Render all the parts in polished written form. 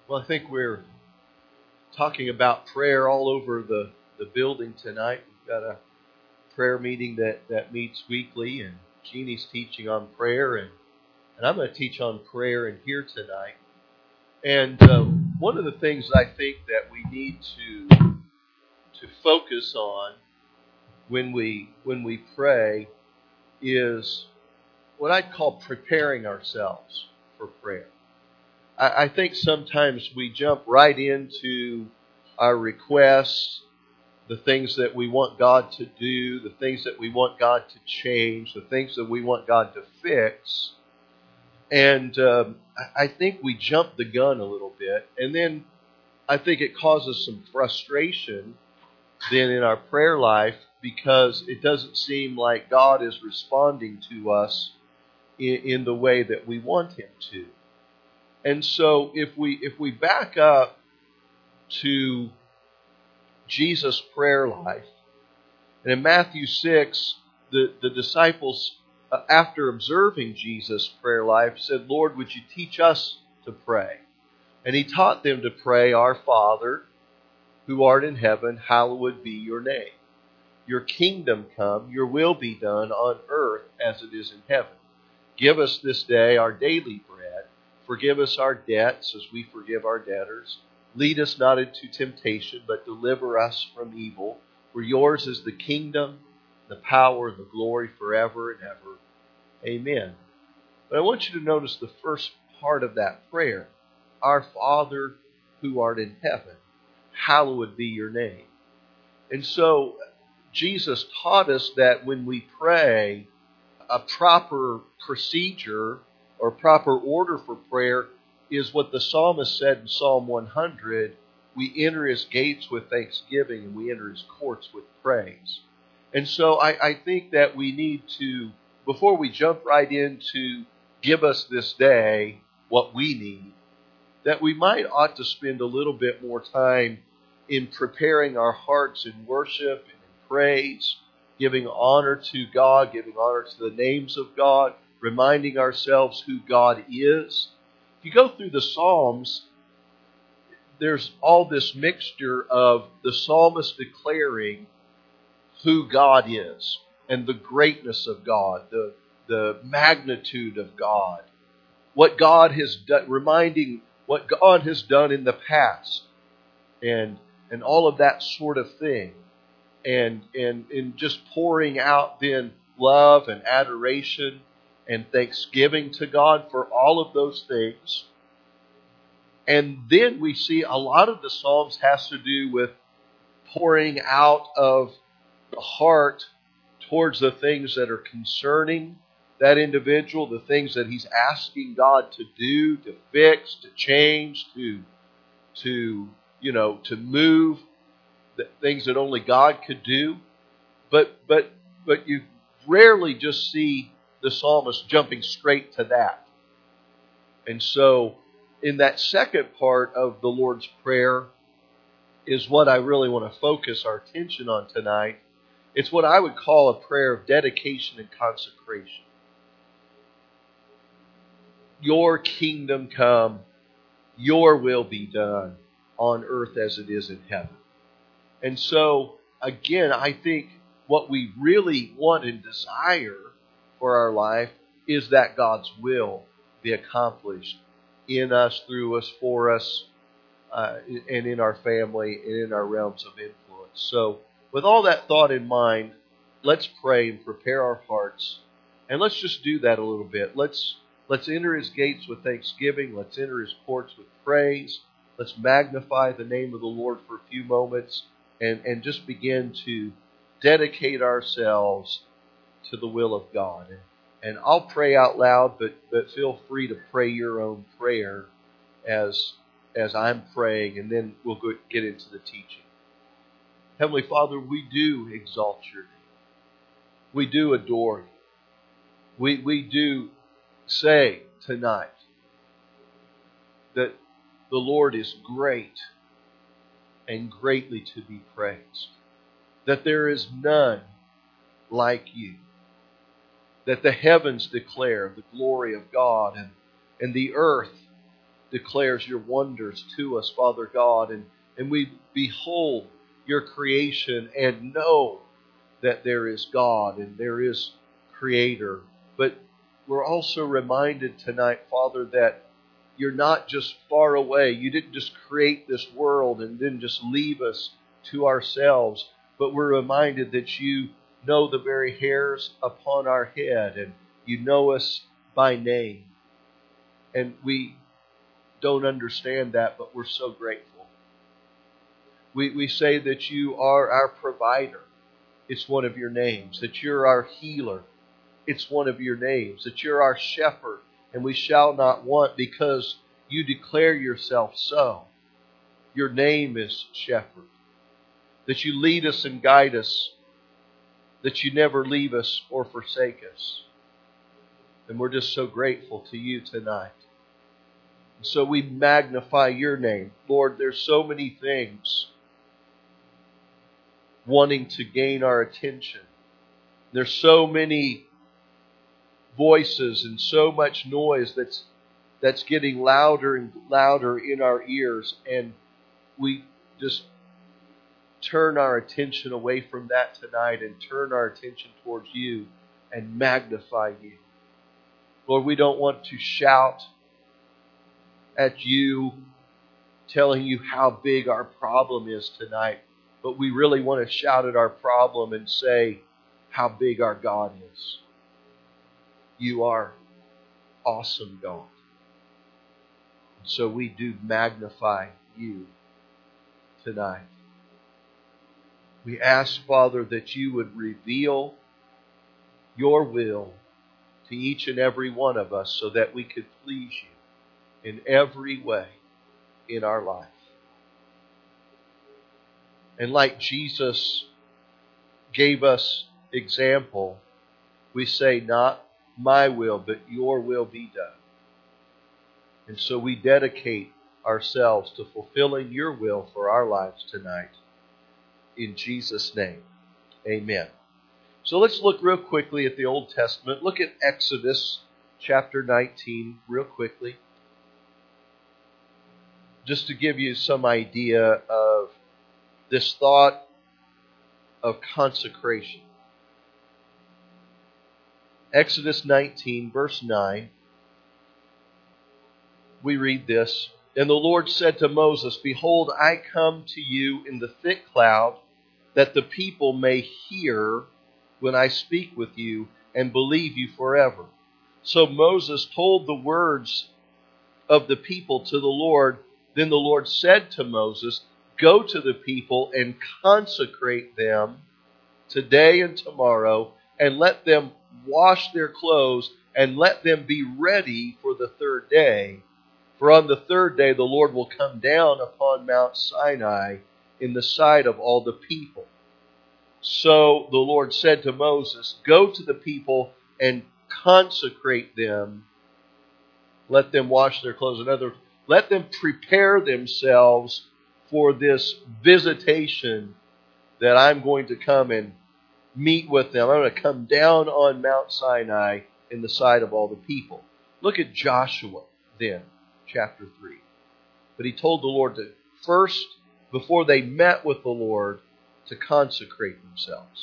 Well, I think we're talking about prayer all over the building tonight. We've got a prayer meeting that meets weekly, and Jeannie's teaching on prayer, and I'm going to teach on prayer in here tonight. And one of the things I think that we need to focus on when we pray is what I'd call preparing ourselves for prayer. I think sometimes we jump right into our requests, the things that we want God to do, the things that we want God to change, the things that we want God to fix. And I think we jump the gun a little bit. And then I think it causes some frustration then in our prayer life because it doesn't seem like God is responding to us in the way that we want Him to. And so if we back up to Jesus' prayer life, and in Matthew 6, the disciples, after observing Jesus' prayer life, said, "Lord, would you teach us to pray?" And He taught them to pray, "Our Father, who art in heaven, hallowed be your name. Your kingdom come, your will be done on earth as it is in heaven. Give us this day our daily bread. Forgive us our debts as we forgive our debtors. Lead us not into temptation, but deliver us from evil. For yours is the kingdom, the power, and the glory forever and ever. Amen." But I want you to notice the first part of that prayer. Our Father who art in heaven, hallowed be your name. And so Jesus taught us that when we pray, a proper procedure or proper order for prayer is what the psalmist said in Psalm 100, we enter His gates with thanksgiving and we enter His courts with praise. And so I think that we need to, before we jump right into give us this day what we need, that we ought to spend a little bit more time in preparing our hearts in worship and in praise, giving honor to God, giving honor to the names of God, reminding ourselves who God is. If you go through the Psalms, there's all this mixture of the psalmist declaring who God is and the greatness of God, the magnitude of God, what God has done, reminding what God has done in the past, and all of that sort of thing, and just pouring out then love and adoration and thanksgiving to God for all of those things. And then we see a lot of the Psalms has to do with pouring out of the heart towards the things that are concerning that individual, the things that he's asking God to do, to fix, to change, to move, the things that only God could do. But you rarely just see the psalmist jumping straight to that. And so in that second part of the Lord's Prayer is what I really want to focus our attention on tonight. It's what I would call a prayer of dedication and consecration. Your kingdom come, your will be done on earth as it is in heaven. And so, again, I think what we really want and desire for our life is that God's will be accomplished in us, through us, for us, and in our family and in our realms of influence. So, with all that thought in mind, let's pray and prepare our hearts. And let's just do that a little bit. Let's enter His gates with thanksgiving. Let's enter His courts with praise. Let's magnify the name of the Lord for a few moments and just begin to dedicate ourselves to the will of God. And I'll pray out loud, but feel free to pray your own prayer as I'm praying, and then we'll get into the teaching. Heavenly Father, we do exalt your name. We do adore you. We do say tonight that the Lord is great and greatly to be praised. That there is none like you. That the heavens declare the glory of God, and the earth declares your wonders to us, Father God, and we behold your creation and know that there is God and there is Creator. But we're also reminded tonight, Father, that you're not just far away. You didn't just create this world and then just leave us to ourselves, but we're reminded that you know the very hairs upon our head and you know us by name. And we don't understand that, but we're so grateful. We say that you are our provider. It's one of your names. That you're our healer. It's one of your names. That you're our shepherd, and we shall not want because you declare yourself so. Your name is shepherd. That you lead us and guide us. That you never leave us or forsake us. And we're just so grateful to you tonight. And so we magnify your name. Lord, there's so many things wanting to gain our attention. There's so many voices and so much noise that's getting louder and louder in our ears, and we just turn our attention away from that tonight and turn our attention towards you and magnify you. Lord, we don't want to shout at you telling you how big our problem is tonight, but we really want to shout at our problem and say how big our God is. You are awesome, God. And so we do magnify you tonight. We ask, Father, that you would reveal your will to each and every one of us so that we could please you in every way in our life. And like Jesus gave us example, we say, not my will, but your will be done. And so we dedicate ourselves to fulfilling your will for our lives tonight. In Jesus' name, amen. So let's look real quickly at the Old Testament. Look at Exodus chapter 19 real quickly. Just to give you some idea of this thought of consecration. Exodus 19, verse 9, we read this. And the Lord said to Moses, Behold, I come to you in the thick cloud, that the people may hear when I speak with you and believe you forever. So Moses told the words of the people to the Lord. Then the Lord said to Moses, Go to the people and consecrate them today and tomorrow, and let them wash their clothes, and let them be ready for the third day. For on the third day the Lord will come down upon Mount Sinai in the sight of all the people. So the Lord said to Moses, Go to the people and consecrate them. Let them wash their clothes. In other words, let them prepare themselves for this visitation that I'm going to come and meet with them. I'm going to come down on Mount Sinai in the sight of all the people. Look at Joshua then, chapter 3. But he told the Lord to first, before they met with the Lord, to consecrate themselves.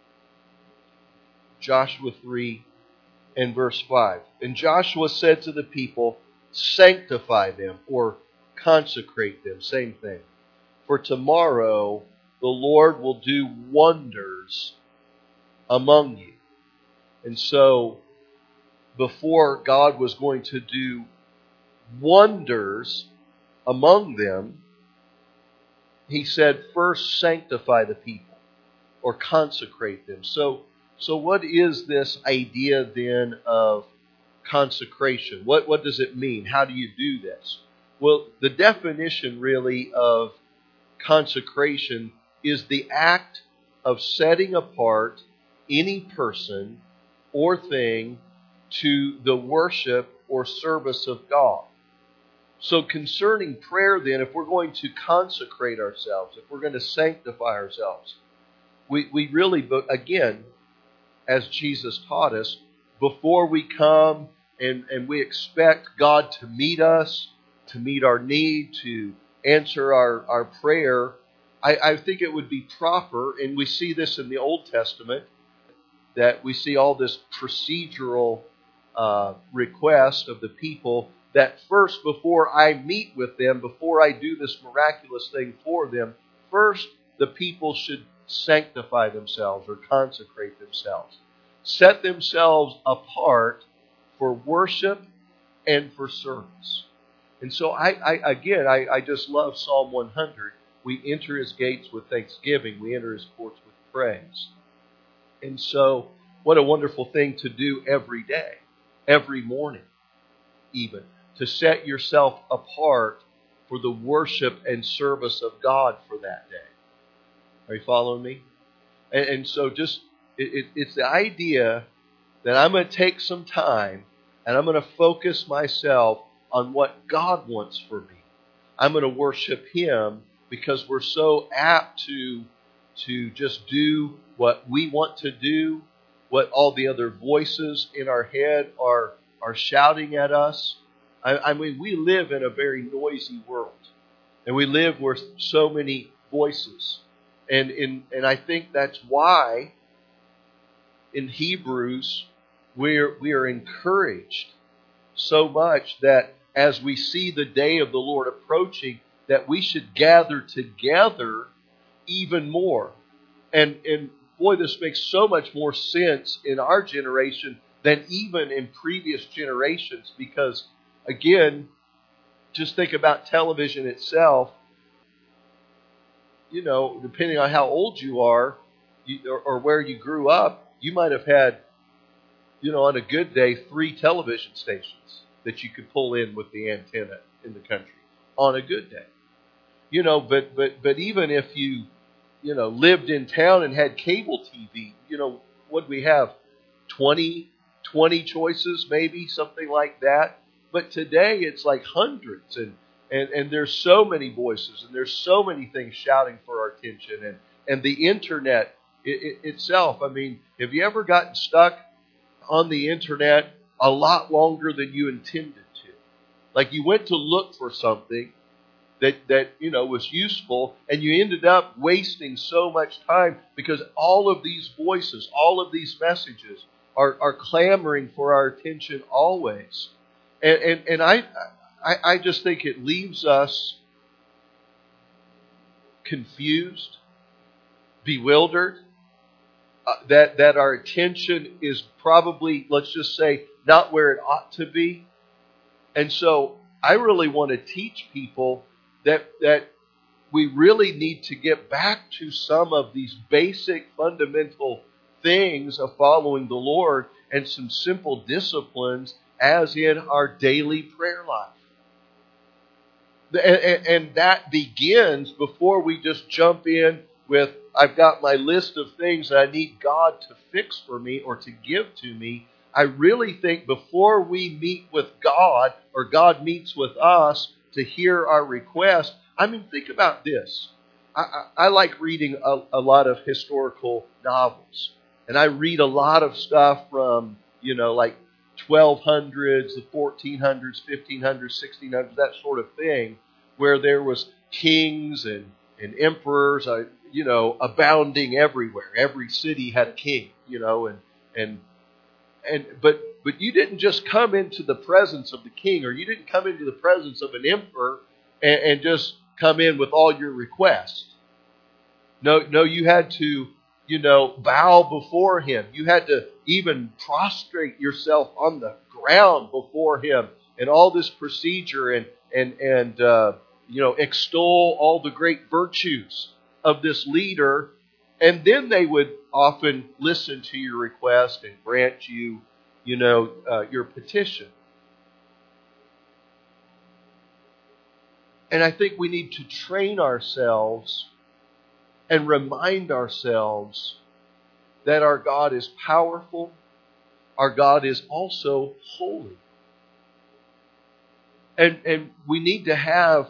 Joshua 3 and verse 5. And Joshua said to the people, Sanctify them, or consecrate them. Same thing. For tomorrow the Lord will do wonders among you. And so, before God was going to do wonders among them, he said, first sanctify the people, or consecrate them. So what is this idea then of consecration? What does it mean? How do you do this? Well, the definition really of consecration is the act of setting apart any person or thing to the worship or service of God. So concerning prayer then, if we're going to consecrate ourselves, if we're going to sanctify ourselves, we really, again, as Jesus taught us, before we come and we expect God to meet us, to meet our need, to answer our prayer, I think it would be proper, and we see this in the Old Testament, that we see all this procedural request of the people that first, before I meet with them, before I do this miraculous thing for them, first the people should sanctify themselves or consecrate themselves. Set themselves apart for worship and for service. And so I just love Psalm 100. We enter His gates with thanksgiving. We enter His courts with praise. And so what a wonderful thing to do every day, every morning even, to set yourself apart for the worship and service of God for that day. Are you following me? And so just, it's the idea that I'm going to take some time and I'm going to focus myself on what God wants for me. I'm going to worship Him because we're so apt to just do what we want to do, what all the other voices in our head are shouting at us. I mean, we live in a very noisy world, and we live with so many voices. And I think that's why in Hebrews we are encouraged so much that as we see the day of the Lord approaching, that we should gather together even more. And boy, this makes so much more sense in our generation than even in previous generations, because again, just think about television itself. You know, depending on how old you are or where you grew up, you might have had, on a good day, 3 television stations that you could pull in with the antenna in the country on a good day. But even if you lived in town and had cable TV, what we have, 20 choices, maybe something like that. But today it's like hundreds, and there's so many voices, and there's so many things shouting for our attention, and the internet itself. I mean, have you ever gotten stuck on the internet a lot longer than you intended to? Like you went to look for something that was useful, and you ended up wasting so much time because all of these voices, all of these messages are clamoring for our attention always. And I just think it leaves us confused, bewildered, that our attention is probably, let's just say, not where it ought to be. And so I really want to teach people that we really need to get back to some of these basic fundamental things of following the Lord and some simple disciplines as in our daily prayer life. And that begins before we just jump in with, I've got my list of things that I need God to fix for me or to give to me. I really think before we meet with God or God meets with us to hear our request, I mean, think about this. I like reading a lot of historical novels. And I read a lot of stuff from, like 1200s, the 1400s, 1500s, 1600s, that sort of thing, where there was kings and emperors, abounding everywhere. Every city had a king, but you didn't just come into the presence of the king, or you didn't come into the presence of an emperor and just come in with all your requests. No, you had to, bow before him. You had to even prostrate yourself on the ground before him, and all this procedure and extol all the great virtues of this leader. And then they would often listen to your request and grant you, your petition. And I think we need to train ourselves and remind ourselves that our God is powerful. Our God is also holy. And we need to have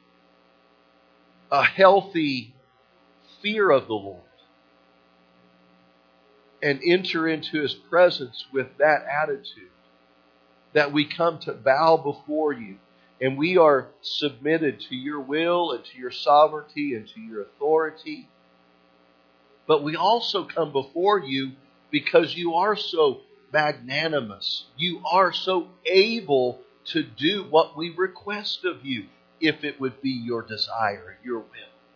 a healthy fear of the Lord and enter into His presence with that attitude, that we come to bow before you and we are submitted to your will and to your sovereignty and to your authority. But we also come before you because you are so magnanimous. You are so able to do what we request of you, if it would be your desire, your will.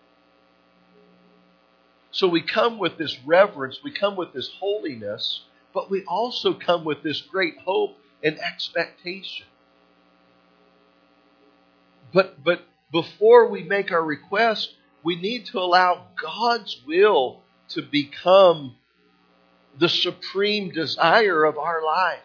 So we come with this reverence, we come with this holiness, but we also come with this great hope and expectation. But before we make our request, we need to allow God's will to become the supreme desire of our life.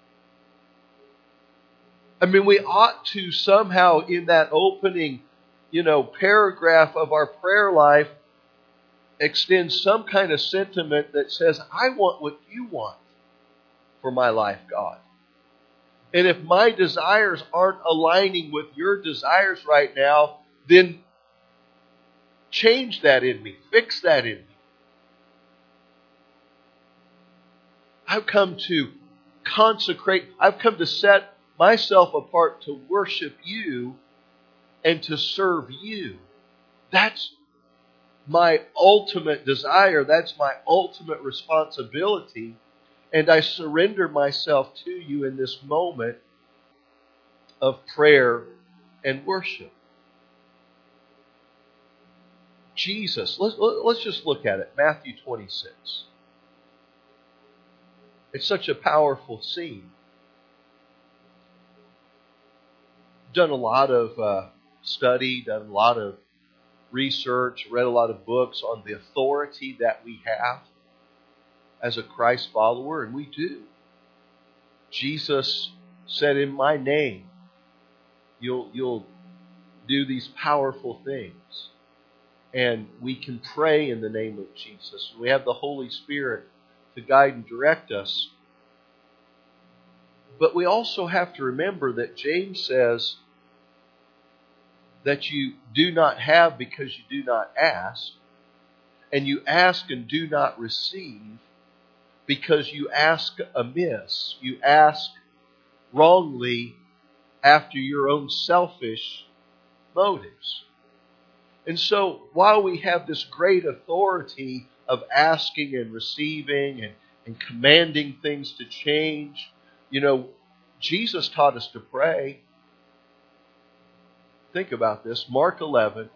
I mean, we ought to somehow, in that opening, paragraph of our prayer life, extend some kind of sentiment that says, I want what you want for my life, God. And if my desires aren't aligning with your desires right now, then change that in me. Fix that in me. I've come to consecrate. I've come to set myself apart to worship you and to serve you. That's my ultimate desire. That's my ultimate responsibility. And I surrender myself to you in this moment of prayer and worship. Jesus, let's just look at it. Matthew 26. It's such a powerful scene. Done a lot of study, done a lot of research, read a lot of books on the authority that we have as a Christ follower, and we do. Jesus said, in my name, you'll do these powerful things. And we can pray in the name of Jesus. We have the Holy Spirit to guide and direct us. But we also have to remember that James says that you do not have because you do not ask, and you ask and do not receive because you ask amiss. You ask wrongly after your own selfish motives. And so while we have this great authority of asking and receiving and commanding things to change, Jesus taught us to pray. Think about this. Mark 11,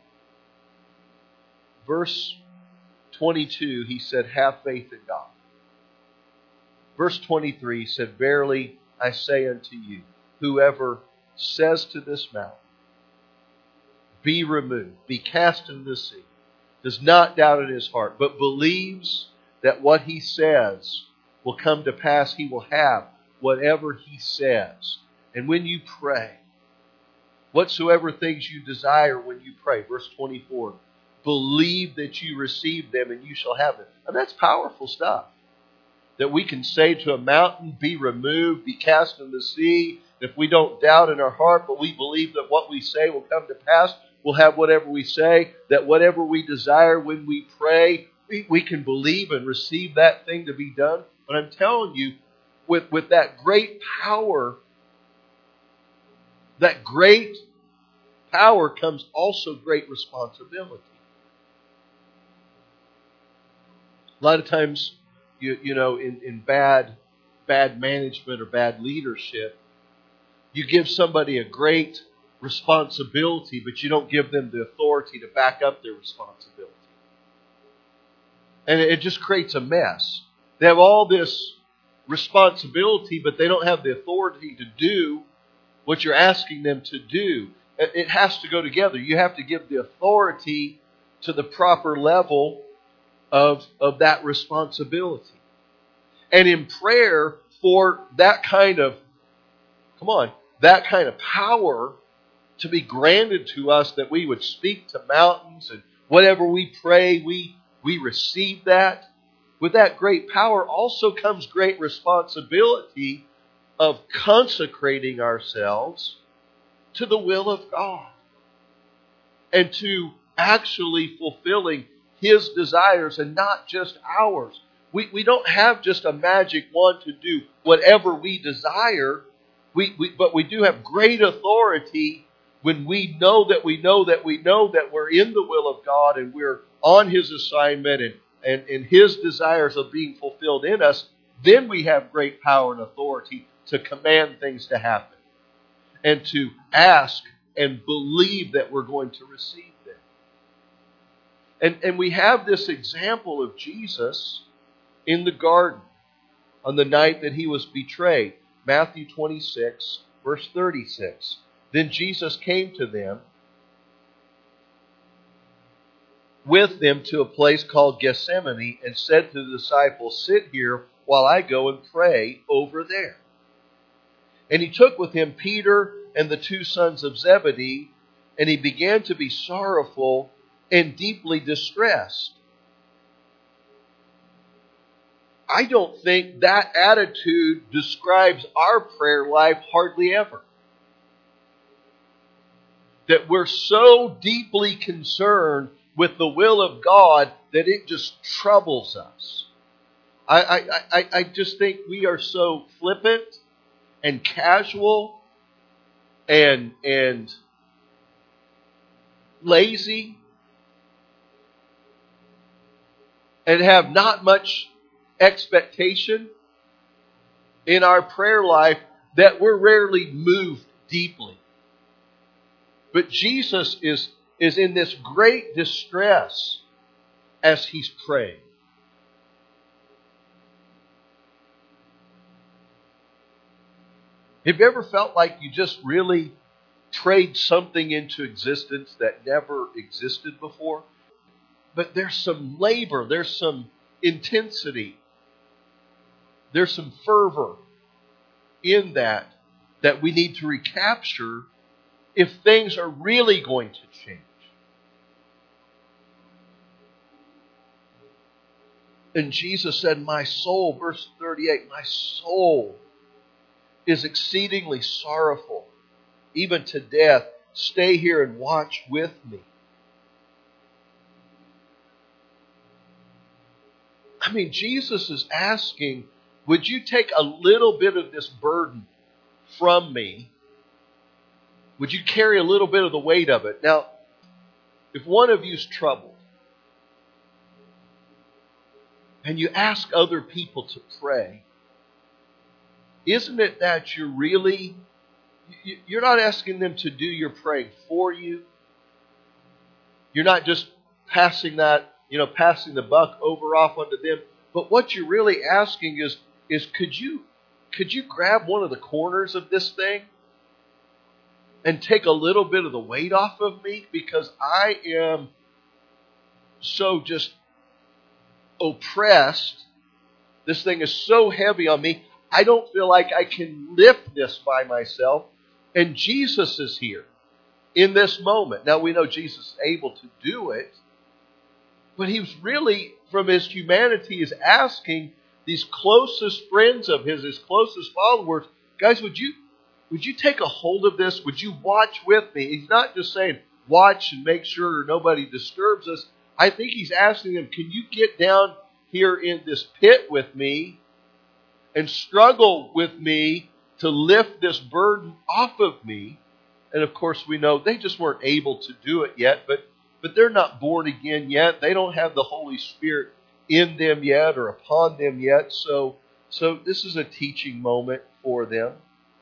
verse 22, he said, have faith in God. Verse 23 said, verily I say unto you, whoever says to this mountain, be removed, be cast into the sea, does not doubt in his heart, but believes that what he says will come to pass, he will have whatever he says. And when you pray, whatsoever things you desire when you pray, verse 24, believe that you receive them and you shall have them. And that's powerful stuff. That we can say to a mountain, be removed, be cast into the sea. If we don't doubt in our heart, but we believe that what we say will come to pass, we'll have whatever we say, that whatever we desire when we pray, we can believe and receive that thing to be done. But I'm telling you, with that great power comes also great responsibility. A lot of times, in bad management or bad leadership, you give somebody a great responsibility, but you don't give them the authority to back up their responsibility. And it just creates a mess. They have all this responsibility, but they don't have the authority to do what you're asking them to do. It has to go together. You have to give the authority to the proper level of that responsibility. And in prayer, for that kind of power to be granted to us, that we would speak to mountains, and whatever we pray, we receive that. With that great power also comes great responsibility of consecrating ourselves to the will of God and to actually fulfilling His desires and not just ours. We don't have just a magic wand to do whatever we desire, but we do have great authority when we know that we know that we know that we're in the will of God and we're on His assignment and His desires are being fulfilled in us, then we have great power and authority to command things to happen and to ask and believe that we're going to receive them. And we have this example of Jesus in the garden on the night that He was betrayed. Matthew 26, verse 36. Then Jesus came to them, with them to a place called Gethsemane, and said to the disciples, "Sit here while I go and pray over there." And He took with Him Peter and the 2 sons of Zebedee, and He began to be sorrowful and deeply distressed. I don't think that attitude describes our prayer life hardly ever. That we're so deeply concerned with the will of God that it just troubles us. I just think we are so flippant and casual and lazy and have not much expectation in our prayer life that we're rarely moved deeply. But Jesus is in this great distress as He's praying. Have you ever felt like you just really prayed something into existence that never existed before? But there's some labor, there's some intensity, there's some fervor in that we need to recapture if things are really going to change. And Jesus said, "My soul," verse 38, "my soul is exceedingly sorrowful, even to death. Stay here and watch with me." I mean, Jesus is asking, would you take a little bit of this burden from me? Would you carry a little bit of the weight of it? Now, if one of you's troubled, and you ask other people to pray, isn't it that you're not asking them to do your praying for you? You're not just passing the buck over off onto them. But what you're really asking is could you grab one of the corners of this thing and take a little bit of the weight off of me? Because I am so just oppressed. This thing is so heavy on me. I don't feel like I can lift this by myself. And Jesus is here in this moment. Now we know Jesus is able to do it. But He was really, from His humanity, is asking these closest friends of His closest followers, guys, would you take a hold of this? Would you watch with me? He's not just saying, watch and make sure nobody disturbs us. I think He's asking them, can you get down here in this pit with me and struggle with me to lift this burden off of me? And of course we know they just weren't able to do it yet, but they're not born again yet. They don't have the Holy Spirit in them yet or upon them yet. So this is a teaching moment for them.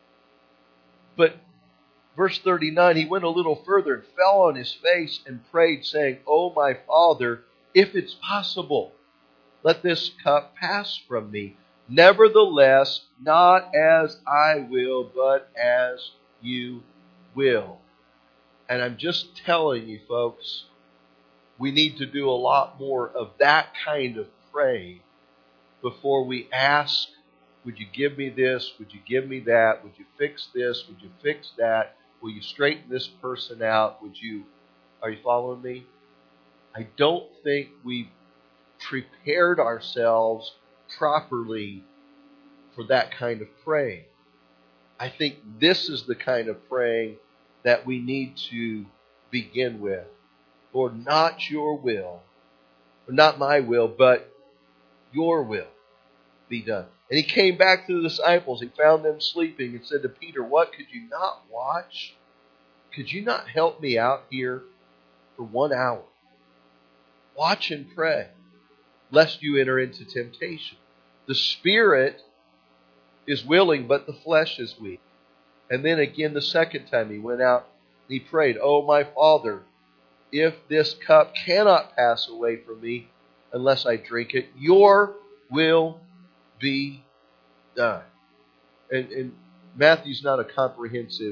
But verse 39, He went a little further and fell on His face and prayed, saying, "Oh, my Father, if it's possible, let this cup pass from me. Nevertheless, not as I will, but as you will." And I'm just telling you, folks, we need to do a lot more of that kind of praying before we ask, would you give me this? Would you give me that? Would you fix this? Would you fix that? Will you straighten this person out? Are you following me? I don't think we've prepared ourselves properly for that kind of praying. I think this is the kind of praying that we need to begin with. Lord, not your will, or not my will, but your will be done. And He came back to the disciples. He found them sleeping and said to Peter, "What, could you not watch could you not help me out here for 1 hour? Watch and pray, lest you enter into temptation. The spirit is willing, but the flesh is weak. And then again, the second time he went out, he prayed, "Oh, my Father, if this cup cannot pass away from me unless I drink it, your will be done." And Matthew's not a comprehensive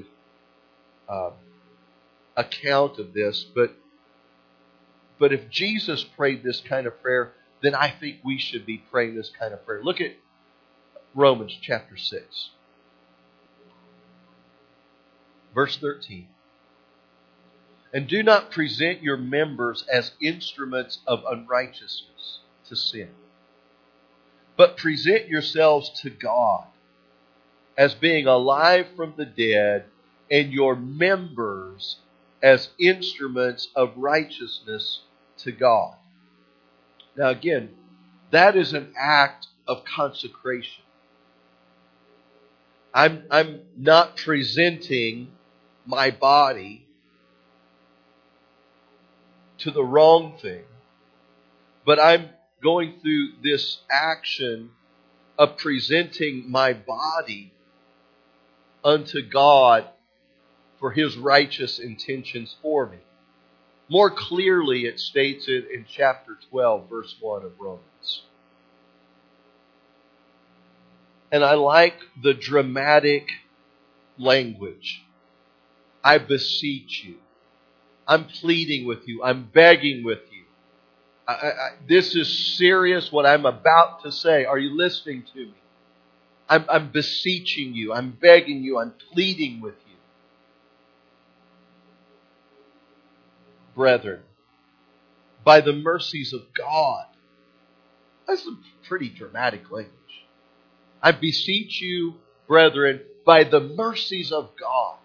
account of this, but if Jesus prayed this kind of prayer, then I think we should be praying this kind of prayer. Look at Romans chapter 6, verse 13. "And do not present your members as instruments of unrighteousness to sin, but present yourselves to God as being alive from the dead, and your members as instruments of righteousness to God." Now again, that is an act of consecration. I'm not presenting my body to the wrong thing, but I'm going through this action of presenting my body unto God for His righteous intentions for me. More clearly, it states it in chapter 12, verse 1 of Romans. And I like the dramatic language. "I beseech you." I'm pleading with you. I'm begging with you. This is serious what I'm about to say. Are you listening to me? I'm beseeching you. I'm begging you. I'm pleading with you. "Brethren, by the mercies of God." That's some pretty dramatic language. "I beseech you, brethren, by the mercies of God,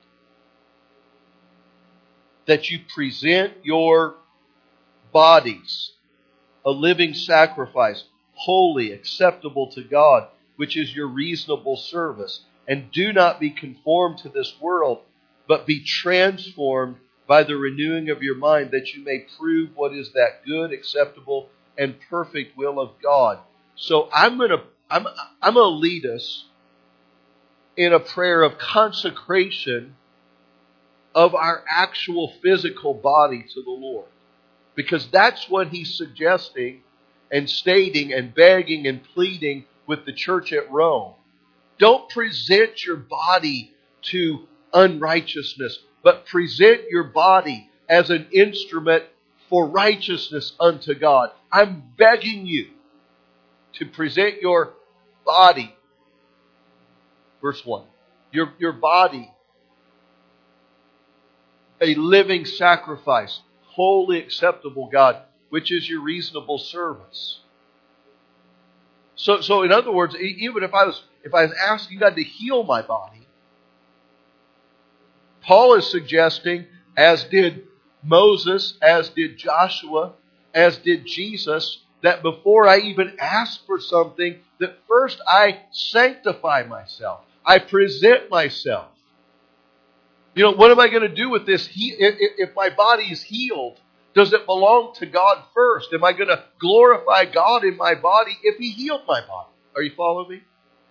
that you present your bodies a living sacrifice, holy, acceptable to God, which is your reasonable service. And do not be conformed to this world, but be transformed by the renewing of your mind, that you may prove what is that good, acceptable, and perfect will of God." So I'm going to lead us in a prayer of consecration of our actual physical body to the Lord. Because that's what He's suggesting and stating and begging and pleading with the church at Rome. Don't present your body to unrighteousness, but present your body as an instrument for righteousness unto God. I'm begging you to present your body. Verse 1. Your body a living sacrifice, wholly acceptable, God, which is your reasonable service. So in other words, even if I was asking God to heal my body, Paul is suggesting, as did Moses, as did Joshua, as did Jesus, that before I even ask for something, that first I sanctify myself. I present myself. You know, what am I going to do with this? If my body is healed, does it belong to God first? Am I going to glorify God in my body if He healed my body? Are you following me?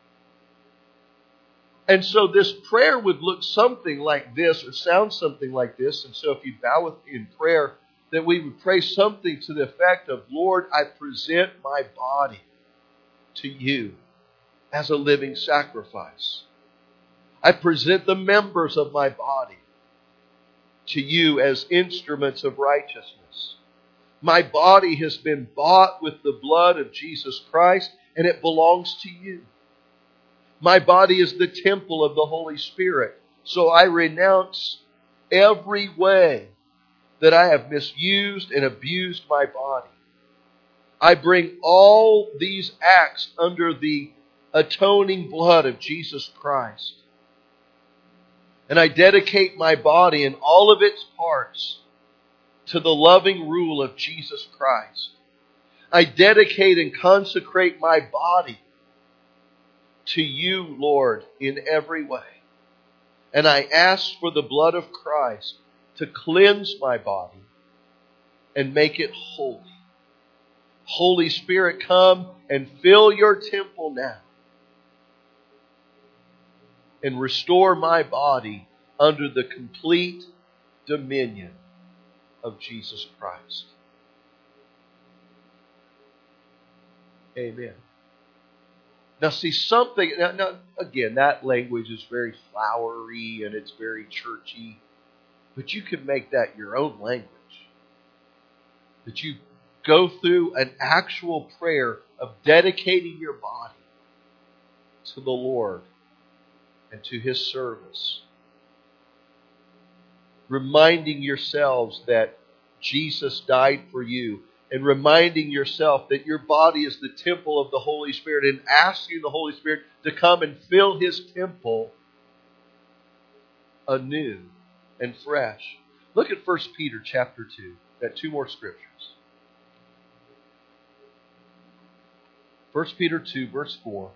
And so this prayer would look something like this, or sound something like this. And so if you bow in prayer, that we would pray something to the effect of, "Lord, I present my body to you as a living sacrifice. I present the members of my body to you as instruments of righteousness. My body has been bought with the blood of Jesus Christ, and it belongs to you. My body is the temple of the Holy Spirit. So I renounce every way that I have misused and abused my body. I bring all these acts under the atoning blood of Jesus Christ. And I dedicate my body and all of its parts to the loving rule of Jesus Christ. I dedicate and consecrate my body to you, Lord, in every way. And I ask for the blood of Christ to cleanse my body and make it holy. Holy Spirit, come and fill your temple now and restore my body under the complete dominion of Jesus Christ. Amen. Now see something, now again, that language is very flowery and it's very churchy, but you can make that your own language. That you go through an actual prayer of dedicating your body to the Lord and to His service. Reminding yourselves that Jesus died for you, and reminding yourself that your body is the temple of the Holy Spirit, and asking the Holy Spirit to come and fill His temple anew and fresh. Look at 1 Peter chapter 2. Got two more scriptures. 1 Peter 2 verse 4.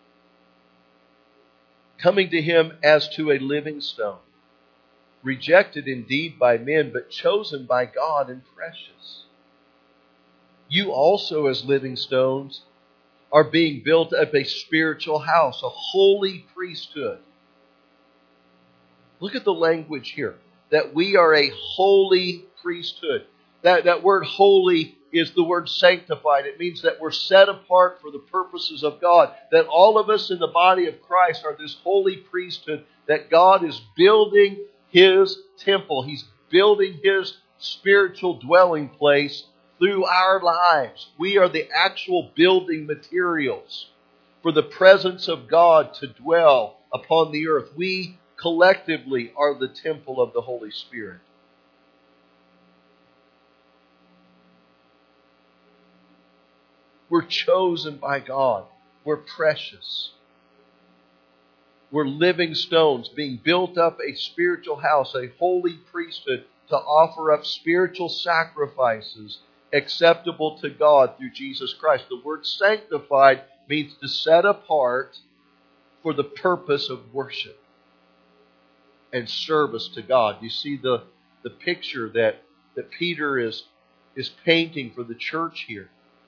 Coming to Him as to a living stone, rejected indeed by men, but chosen by God and precious. You also, as living stones, are being built up a spiritual house, a holy priesthood. Look at the language here, that we are a holy priesthood. That word holy is the word sanctified. It means that we're set apart for the purposes of God. That all of us in the body of Christ are this holy priesthood, that God is building His temple. He's building His spiritual dwelling place through our lives. We are the actual building materials for the presence of God to dwell upon the earth. We collectively are the temple of the Holy Spirit. We're chosen by God. We're precious. We're living stones being built up a spiritual house, a holy priesthood to offer up spiritual sacrifices acceptable to God through Jesus Christ. The word sanctified means to set apart for the purpose of worship and service to God. You see the picture that Peter is painting for the church here.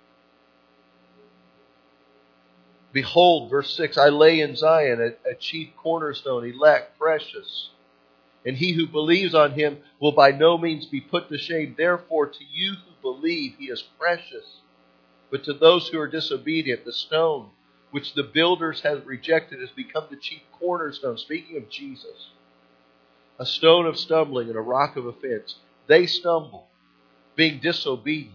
Behold, verse 6, I lay in Zion a chief cornerstone, elect, precious. And he who believes on Him will by no means be put to shame. Therefore, to you who believe, He is precious. But to those who are disobedient, the stone which the builders have rejected has become the chief cornerstone. Speaking of Jesus, a stone of stumbling and a rock of offense. They stumble, being disobedient.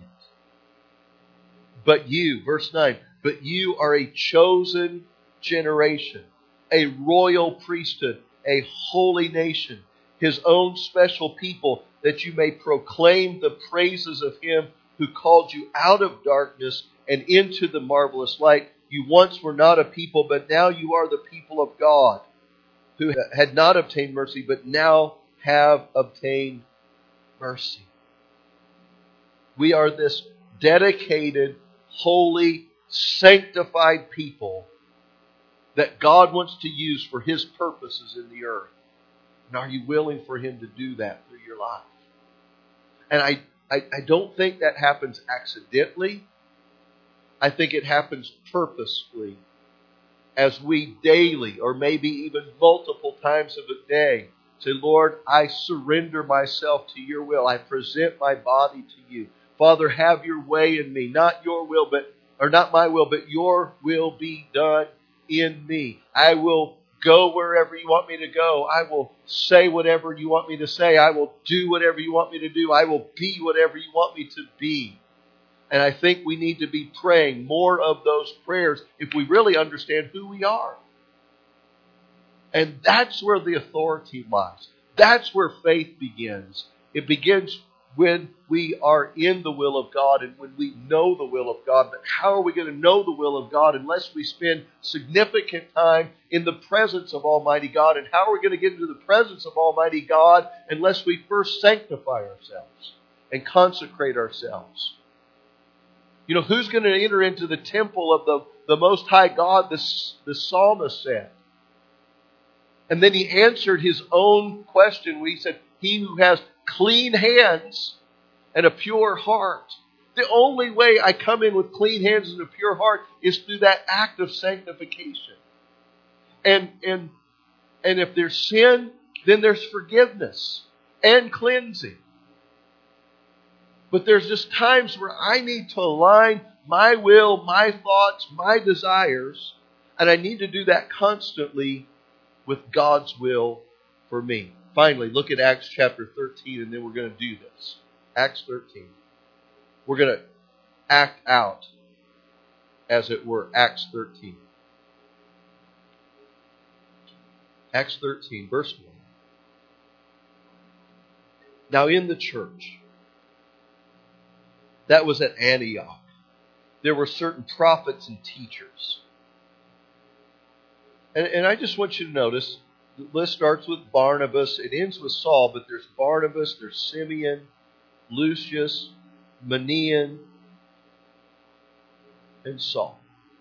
But you, verse 9, but you are a chosen generation, a royal priesthood, a holy nation, His own special people, that you may proclaim the praises of Him who called you out of darkness and into the marvelous light. You once were not a people, but now you are the people of God, who had not obtained mercy, but now have obtained mercy. We are this dedicated, holy, sanctified people that God wants to use for His purposes in the earth. And are you willing for Him to do that through your life? And I don't think that happens accidentally. I think it happens purposefully as we daily, or maybe even multiple times of a day, say, Lord, I surrender myself to your will. I present my body to you. Father, have your way in me. Not your will, not my will, but your will be done in me. I will go wherever you want me to go. I will say whatever you want me to say. I will do whatever you want me to do. I will be whatever you want me to be. And I think we need to be praying more of those prayers if we really understand who we are. And that's where the authority lies. That's where faith begins. It begins when we are in the will of God and when we know the will of God. But how are we going to know the will of God unless we spend significant time in the presence of Almighty God? And how are we going to get into the presence of Almighty God unless we first sanctify ourselves and consecrate ourselves? You know, who's going to enter into the temple of the Most High God, the psalmist said? And then He answered His own question when He said, he who has clean hands and a pure heart. The only way I come in with clean hands and a pure heart is through that act of sanctification. And if there's sin, then there's forgiveness and cleansing. But there's just times where I need to align my will, my thoughts, my desires, and I need to do that constantly with God's will for me. Finally, look at Acts chapter 13, and then we're going to do this. Acts 13. We're going to act out, as it were, Acts 13. Acts 13, verse 1. Now in the church that was at Antioch, there were certain prophets and teachers. And I just want you to notice, the list starts with Barnabas. It ends with Saul, but there's Barnabas, there's Simeon, Lucius, Manaen, and Saul.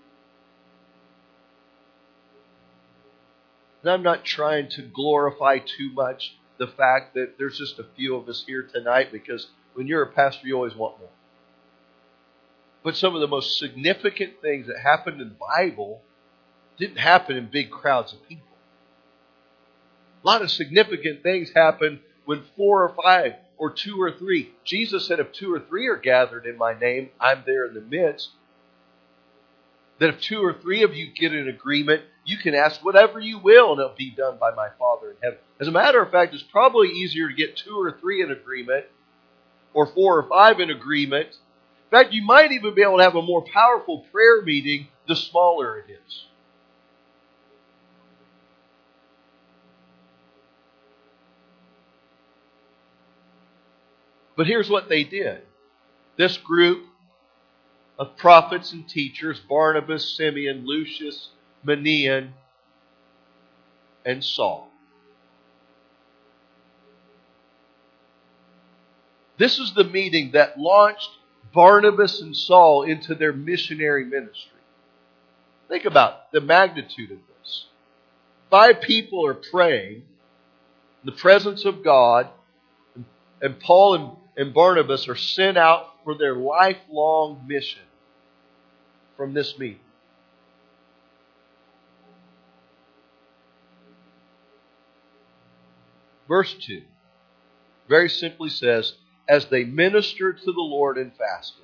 And I'm not trying to glorify too much the fact that there's just a few of us here tonight, because when you're a pastor, you always want more. But some of the most significant things that happened in the Bible didn't happen in big crowds of people. A lot of significant things happen when 4 or 5 or 2 or 3. Jesus said, if 2 or 3 are gathered in my name, I'm there in the midst. That if 2 or 3 of you get in agreement, you can ask whatever you will, and it'll be done by my Father in heaven. As a matter of fact, it's probably easier to get 2 or 3 in agreement, or 4 or 5 in agreement. In fact, you might even be able to have a more powerful prayer meeting the smaller it is. But here's what they did. This group of prophets and teachers, Barnabas, Simeon, Lucius, Manaen, and Saul. This is the meeting that launched Barnabas and Saul into their missionary ministry. Think about the magnitude of this. 5 people are praying in the presence of God, and Paul and Barnabas are sent out for their lifelong mission from this meeting. Verse 2 very simply says, as they ministered to the Lord and fasted,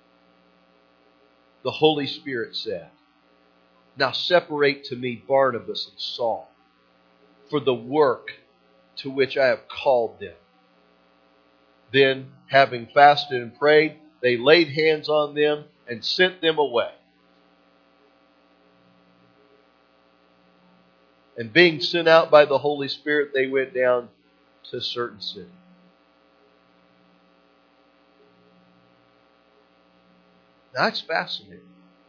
the Holy Spirit said, now separate to me Barnabas and Saul for the work to which I have called them. Then, having fasted and prayed, they laid hands on them and sent them away. And being sent out by the Holy Spirit, they went down to a certain city. That's fascinating.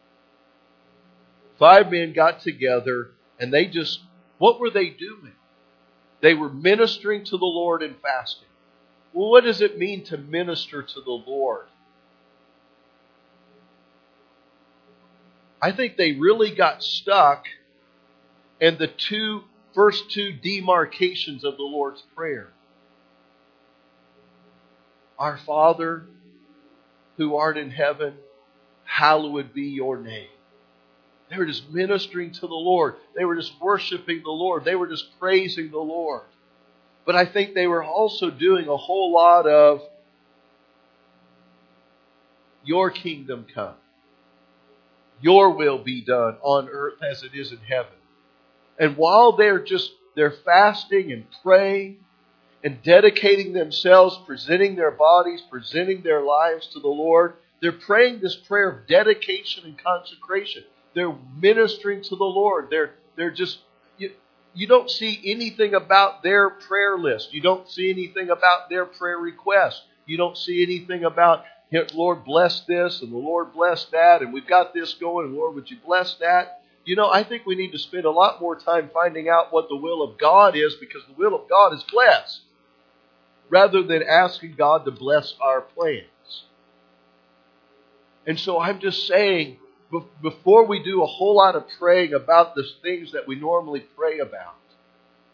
5 men got together, and what were they doing? They were ministering to the Lord and fasting. Well, what does it mean to minister to the Lord? I think they really got stuck in the first two demarcations of the Lord's Prayer. Our Father, who art in heaven, hallowed be your name. They were just ministering to the Lord. They were just worshiping the Lord. They were just praising the Lord. But I think they were also doing a whole lot of your kingdom come. Your will be done on earth as it is in heaven. And while they're fasting and praying and dedicating themselves, presenting their bodies, presenting their lives to the Lord, they're praying this prayer of dedication and consecration. They're ministering to the Lord. They're just, you don't see anything about their prayer list. You don't see anything about their prayer request. You don't see anything about, Lord, bless this, and the Lord bless that, and we've got this going, and Lord, would you bless that? I think we need to spend a lot more time finding out what the will of God is, because the will of God is blessed, rather than asking God to bless our plans. And so I'm just saying, before we do a whole lot of praying about the things that we normally pray about,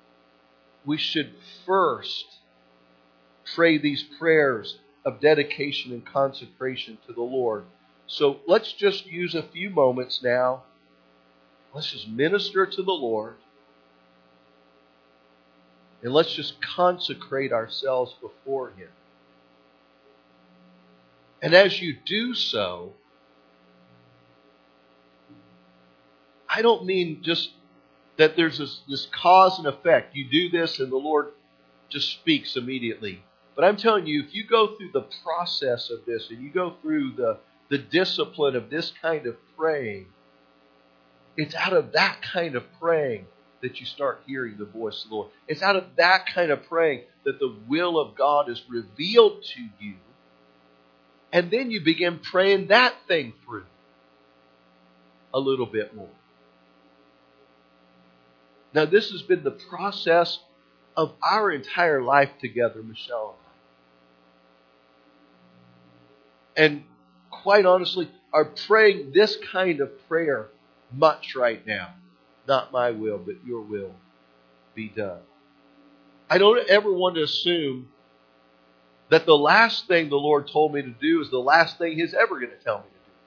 we should first pray these prayers of dedication and consecration to the Lord. So let's just use a few moments now. Let's just minister to the Lord. And let's just consecrate ourselves before Him. And as you do so, I don't mean just that there's this cause and effect. You do this and the Lord just speaks immediately. But I'm telling you, if you go through the process of this and you go through the discipline of this kind of praying, it's out of that kind of praying that you start hearing the voice of the Lord. It's out of that kind of praying that the will of God is revealed to you. And then you begin praying that thing through a little bit more. Now, this has been the process of our entire life together, Michelle and I. And quite honestly, are praying this kind of prayer much right now. Not my will, but your will be done. I don't ever want to assume that the last thing the Lord told me to do is the last thing He's ever going to tell me to do.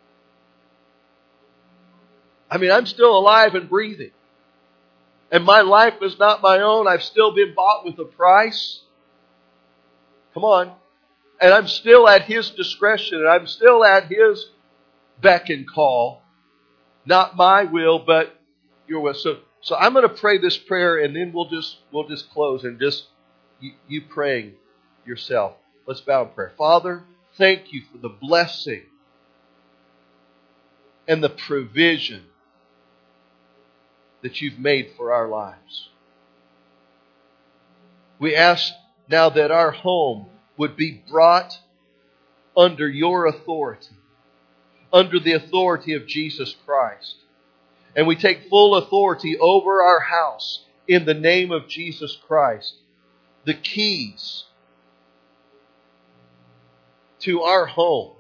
I mean, I'm still alive and breathing. And my life is not my own. I've still been bought with a price. Come on. And I'm still at His discretion. And I'm still at His beck and call. Not my will, but your will. So I'm going to pray this prayer, and then we'll just close and just you praying yourself. Let's bow in prayer. Father, thank you for the blessing and the provision that you've made for our lives. We ask now that our home would be brought under your authority, under the authority of Jesus Christ. And we take full authority over our house in the name of Jesus Christ. The keys to our home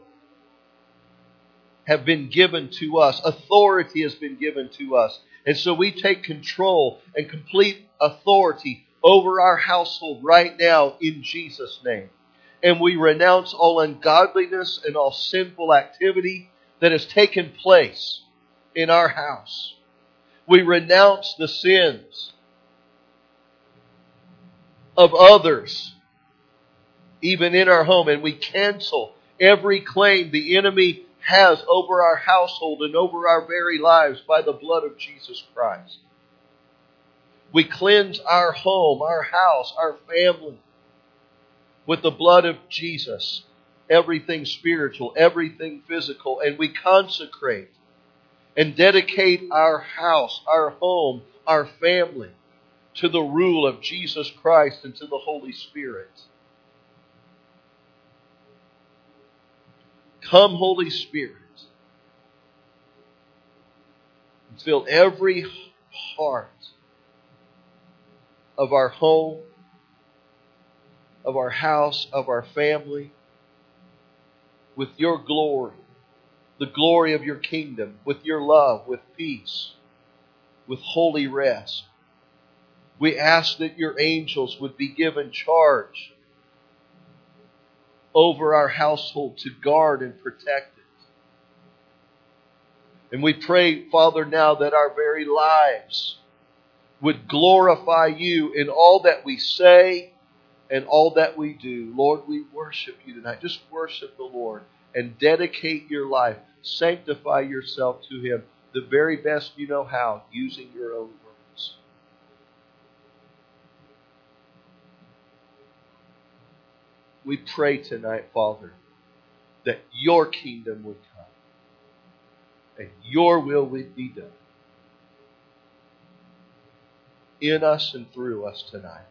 have been given to us. Authority has been given to us. And so we take control and complete authority over our household right now in Jesus' name. And we renounce all ungodliness and all sinful activity that has taken place in our house. We renounce the sins of others, even in our home, and we cancel every claim the enemy has over our household and over our very lives by the blood of Jesus Christ. We cleanse our home, our house, our family with the blood of Jesus. Everything spiritual, everything physical, and we consecrate and dedicate our house, our home, our family to the rule of Jesus Christ and to the Holy Spirit. Come, Holy Spirit, and fill every heart of our home, of our house, of our family, with your glory, the glory of your kingdom, with your love, with peace, with holy rest. We ask that your angels would be given charge over our household to guard and protect it. And we pray, Father, now that our very lives would glorify you in all that we say and all that we do. Lord, we worship you tonight. Just worship the Lord and dedicate your life. Sanctify yourself to Him the very best you know how, using your own words. We pray tonight, Father, that your kingdom would come and your will would be done in us and through us tonight.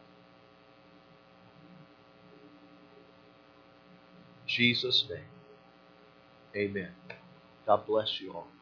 In Jesus' name, amen. God bless you all.